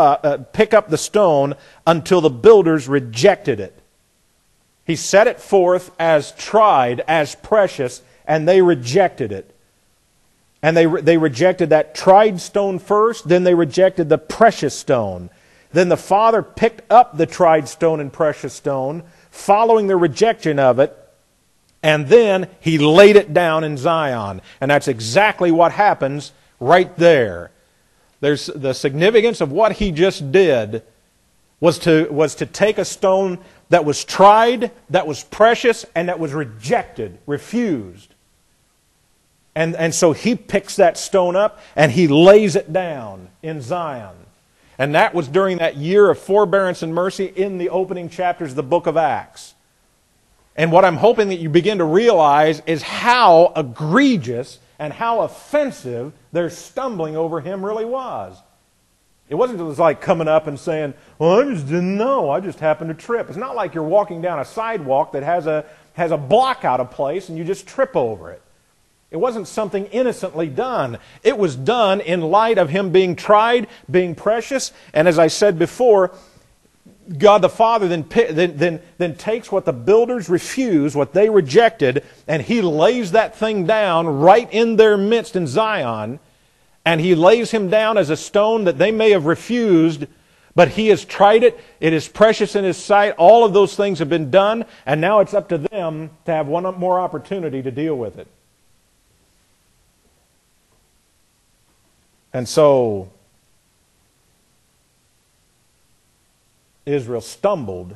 stone until the builders rejected it. He set it forth as tried, as precious, and they rejected it. And they rejected that tried stone first, then they rejected the precious stone. Then the Father picked up the tried stone and precious stone, following the rejection of it, and then He laid it down in Zion. And that's exactly what happens right there. There's the significance of what He just did was to take a stone that was tried, that was precious, and that was rejected, refused. And so He picks that stone up and He lays it down in Zion. And that was during that year of forbearance and mercy in the opening chapters of the book of Acts. And what I'm hoping that you begin to realize is how egregious and how offensive their stumbling over him really was. It wasn't just like coming up and saying, well, I just didn't know. I just happened to trip. It's not like you're walking down a sidewalk that has a block out of place and you just trip over it. It wasn't something innocently done. It was done in light of him being tried, being precious. And as I said before, God the Father then takes what the builders refused, what they rejected, and He lays that thing down right in their midst in Zion. And He lays Him down as a stone that they may have refused, but He has tried it. It is precious in His sight. All of those things have been done, and now it's up to them to have one more opportunity to deal with it. And so Israel stumbled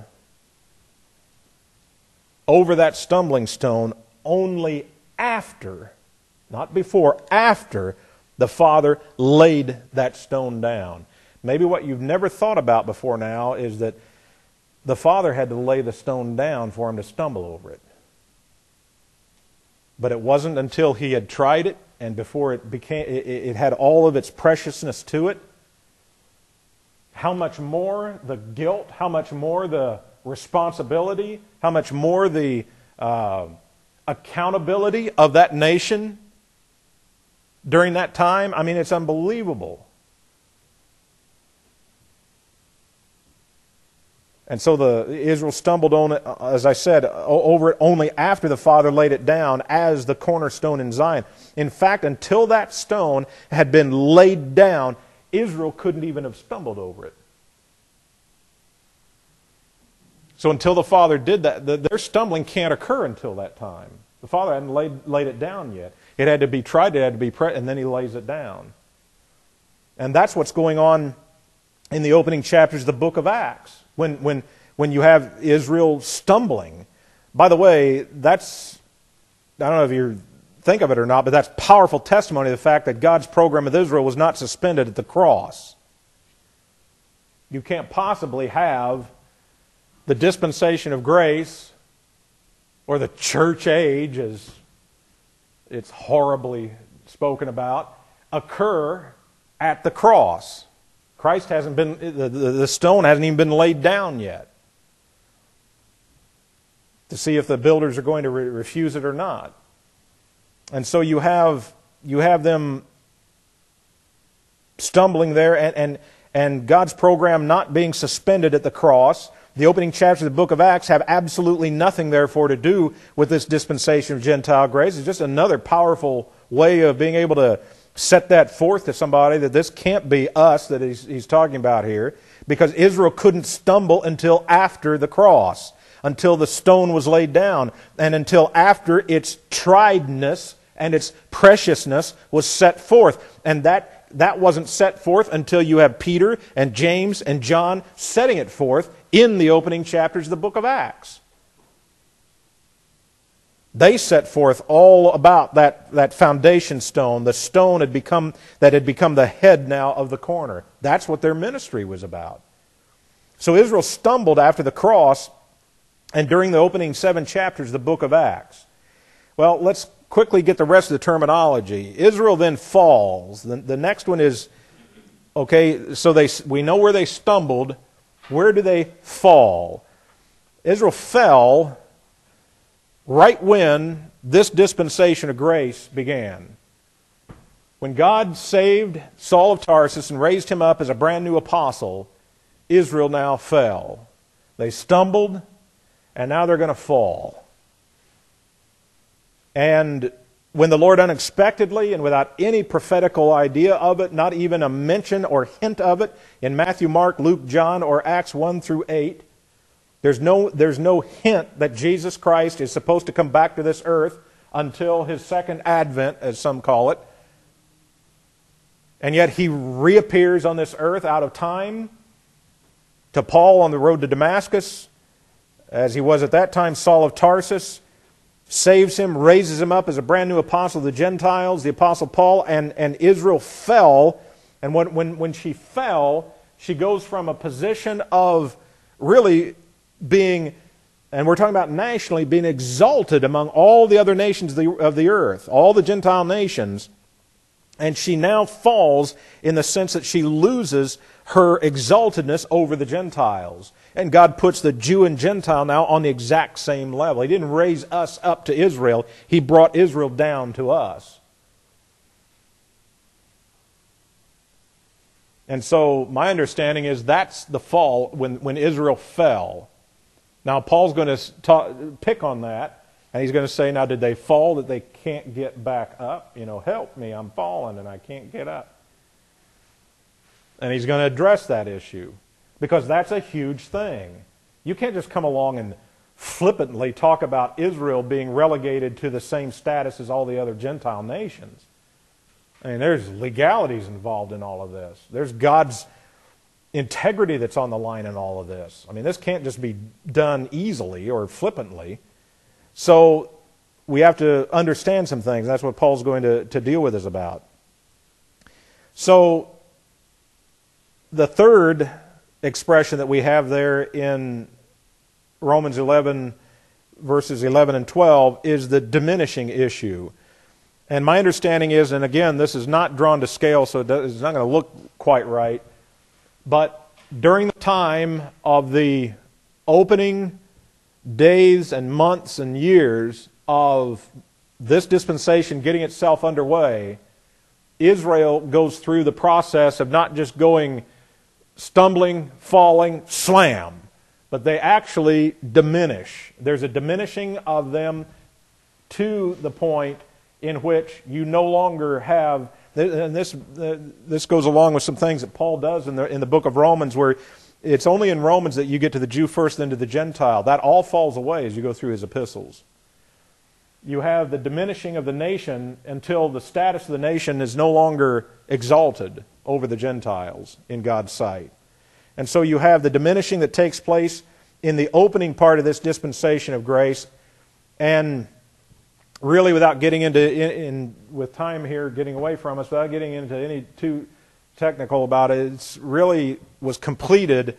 over that stumbling stone only after, not before, after the Father laid that stone down. Maybe what you've never thought about before now is that the Father had to lay the stone down for him to stumble over it. But it wasn't until he had tried it and before it had all of its preciousness to it. How much more the guilt, how much more the responsibility, how much more the accountability of that nation during that time. I mean, it's unbelievable. And so Israel stumbled on it, as I said, over it only after the Father laid it down as the cornerstone in Zion. In fact, until that stone had been laid down, Israel couldn't even have stumbled over it. So until the Father did that, their stumbling can't occur until that time. The Father hadn't laid it down yet. It had to be tried, it had to be and then He lays it down. And that's what's going on in the opening chapters of the book of Acts. When you have Israel stumbling. By the way, that's, I don't know if you think of it or not, but that's powerful testimony of the fact that God's program with Israel was not suspended at the cross. You can't possibly have the dispensation of grace or the church age, as it's horribly spoken about, occur at the cross. Christ hasn't been, the stone hasn't even been laid down yet to see if the builders are going to refuse it or not. And so you have them stumbling there and God's program not being suspended at the cross. The opening chapters of the book of Acts have absolutely nothing, therefore, to do with this dispensation of Gentile grace. It's just another powerful way of being able to set that forth to somebody that this can't be us that he's talking about here, because Israel couldn't stumble until after the cross, until the stone was laid down, and until after its triedness and its preciousness was set forth. And that wasn't set forth until you have Peter and James and John setting it forth in the opening chapters of the book of Acts. They set forth all about that foundation stone, the stone that had become the head now of the corner. That's what their ministry was about. So Israel stumbled after the cross and during the opening 7 chapters of the book of Acts. Well, let's quickly get the rest of the terminology. Israel then falls. The next one is, okay, so we know where they stumbled. Where do they fall? Israel fell right when this dispensation of grace began. When God saved Saul of Tarsus and raised him up as a brand new apostle, Israel now fell. They stumbled, and now they're going to fall. And when the Lord unexpectedly and without any prophetical idea of it, not even a mention or hint of it, in Matthew, Mark, Luke, John, or Acts 1 through 8, there's no hint that Jesus Christ is supposed to come back to this earth until His second advent, as some call it. And yet He reappears on this earth out of time to Paul on the road to Damascus, as he was at that time Saul of Tarsus, saves him, raises him up as a brand new apostle of the Gentiles, the Apostle Paul, and Israel fell. And when she fell, She goes from a position of really being, and we're talking about nationally, being exalted among all the other nations of the earth, all the Gentile nations, and she now falls in the sense that she loses her exaltedness over the Gentiles. And God puts the Jew and Gentile now on the exact same level. He didn't raise us up to Israel. He brought Israel down to us. And so my understanding is that's the fall when Israel fell. Now Paul's going to pick on that, and he's going to say, now did they fall that they can't get back up? Help me, I'm falling and I can't get up. And he's going to address that issue, because that's a huge thing. You can't just come along and flippantly talk about Israel being relegated to the same status as all the other Gentile nations. I mean, there's legalities involved in all of this. There's God's integrity that's on the line in all of this. I mean, this can't just be done easily or flippantly. So we have to understand some things. That's what Paul's going to deal with us about. So the third expression that we have there in Romans 11, verses 11 and 12, is the diminishing issue. And my understanding is, and again, this is not drawn to scale, so it's not going to look quite right, but during the time of the opening days and months and years of this dispensation getting itself underway, Israel goes through the process of not just going stumbling, falling, slam, but they actually diminish. There's a diminishing of them to the point in which you no longer have, and this goes along with some things that Paul does in the book of Romans, where it's only in Romans that you get to the Jew first, then to the Gentile. That all falls away as you go through his epistles. You have the diminishing of the nation until the status of the nation is no longer exalted over the Gentiles in God's sight. And so you have the diminishing that takes place in the opening part of this dispensation of grace. And really, without getting into, with time here getting away from us, without getting into any too technical about it, it really was completed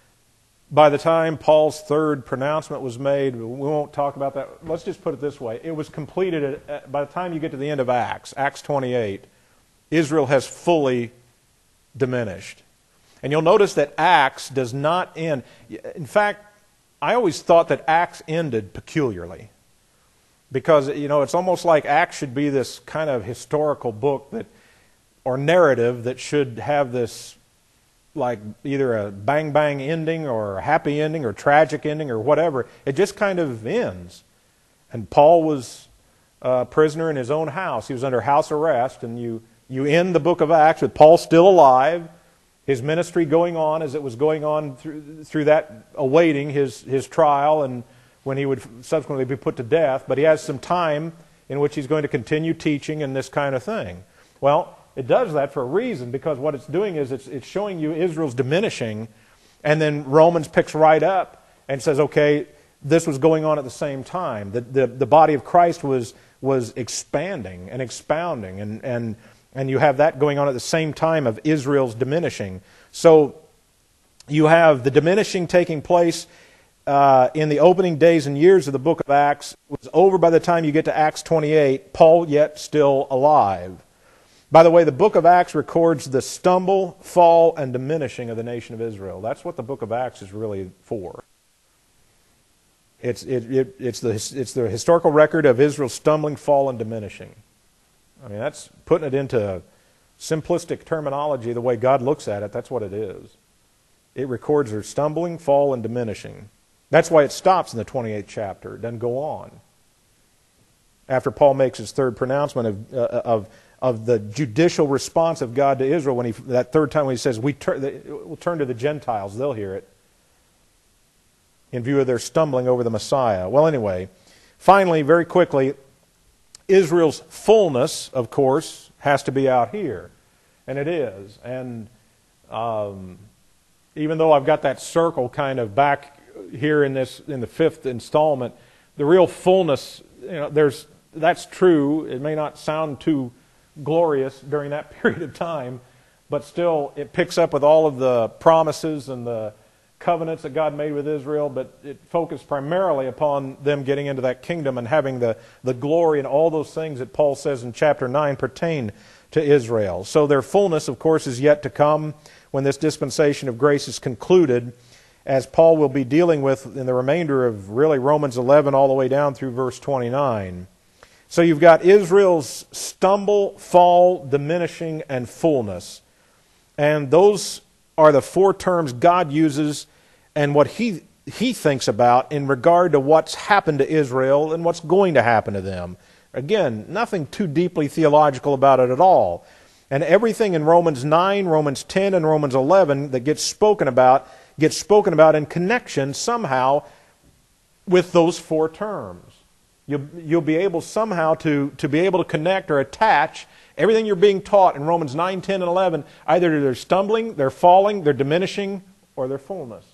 by the time Paul's third pronouncement was made. We won't talk about that. Let's just put it this way. It was completed by the time you get to the end of Acts 28, Israel has fully diminished. And you'll notice that Acts does not end. In fact, I always thought that Acts ended peculiarly. Because, it's almost like Acts should be this kind of historical book or narrative that should have this, like, either a bang-bang ending or a happy ending or tragic ending or whatever. It just kind of ends. And Paul was a prisoner in his own house. He was under house arrest, and you end the book of Acts with Paul still alive, his ministry going on as it was going on through that, awaiting his trial and when he would subsequently be put to death. But he has some time in which he's going to continue teaching and this kind of thing. Well, it does that for a reason, because what it's doing is it's showing you Israel's diminishing, and then Romans picks right up and says, okay, this was going on at the same time. The body of Christ was expanding and expounding, and you have that going on at the same time of Israel's diminishing. So you have the diminishing taking place in the opening days and years of the book of Acts. It was over by the time you get to Acts 28, Paul yet still alive. By the way, the book of Acts records the stumble, fall, and diminishing of the nation of Israel. That's what the book of Acts is really for. It's the historical record of Israel's stumbling, fall, and diminishing. I mean, that's putting it into simplistic terminology, the way God looks at it. That's what it is. It records their stumbling, fall, and diminishing. That's why it stops in the 28th chapter. It doesn't go on. After Paul makes his third pronouncement of the judicial response of God to Israel, that third time when he says, we'll turn to the Gentiles, they'll hear it, in view of their stumbling over the Messiah. Well, anyway, finally, very quickly, Israel's fullness, of course, has to be out here. And it is. And even though I've got that circle kind of back here in the fifth installment, the real fullness, that's true. It may not sound too glorious during that period of time, but still it picks up with all of the promises and the covenants that God made with Israel, but it focused primarily upon them getting into that kingdom and having the glory and all those things that Paul says in chapter 9 pertain to Israel. So their fullness, of course, is yet to come when this dispensation of grace is concluded, as Paul will be dealing with in the remainder of really Romans 11 all the way down through verse 29. So you've got Israel's stumble, fall, diminishing, and fullness. And those are the four terms God uses and what He thinks about in regard to what's happened to Israel and what's going to happen to them. Again, nothing too deeply theological about it at all. And everything in Romans 9, Romans 10, and Romans 11 that gets spoken about in connection somehow with those four terms. You'll be able somehow to be able to connect or attach everything you're being taught in Romans 9, 10, and 11, either to their stumbling, their falling, their diminishing, or their fullness.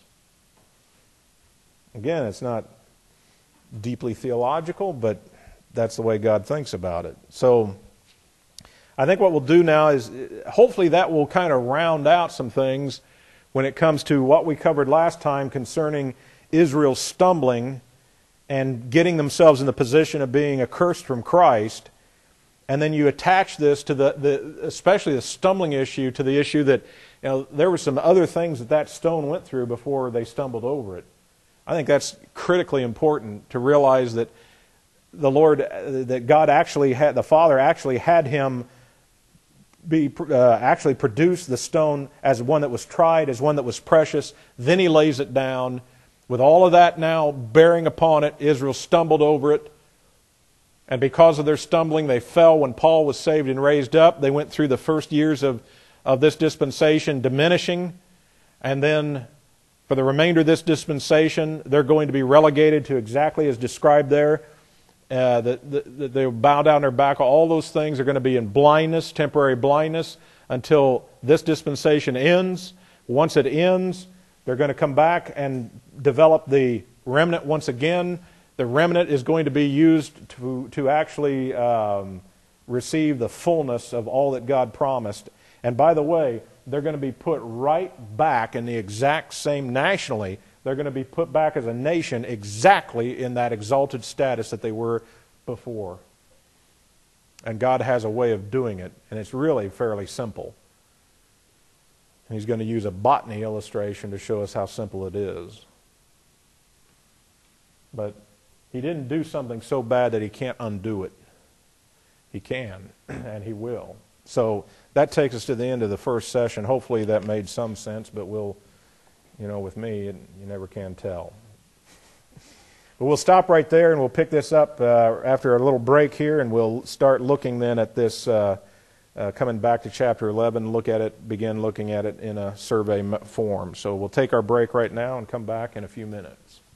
Again, it's not deeply theological, but that's the way God thinks about it. So I think what we'll do now is, hopefully that will kind of round out some things when it comes to what we covered last time concerning Israel's stumbling and getting themselves in the position of being accursed from Christ. And then you attach this to especially the stumbling issue, to the issue that there were some other things that stone went through before they stumbled over it. I think that's critically important to realize that the Lord, that God actually had, the Father actually had him actually produce the stone as one that was tried, as one that was precious. Then He lays it down. With all of that now bearing upon it, Israel stumbled over it. And because of their stumbling, they fell when Paul was saved and raised up. They went through the first years of this dispensation diminishing. And then for the remainder of this dispensation, they're going to be relegated to exactly as described there. That they'll bow down their back. All those things are going to be in blindness, temporary blindness, until this dispensation ends. Once it ends, they're going to come back and develop the remnant once again. The remnant is going to be used to actually receive the fullness of all that God promised. And by the way, they're going to be put right back in the exact same, nationally, they're going to be put back as a nation exactly in that exalted status that they were before. And God has a way of doing it, and it's really fairly simple. And He's going to use a botany illustration to show us how simple it is. But He didn't do something so bad that He can't undo it. He can, and He will. So that takes us to the end of the first session. Hopefully that made some sense, but with me, you never can tell. But we'll stop right there, and we'll pick this up after a little break here, and we'll start looking then at this, coming back to chapter 11, begin looking at it in a survey form. So we'll take our break right now and come back in a few minutes.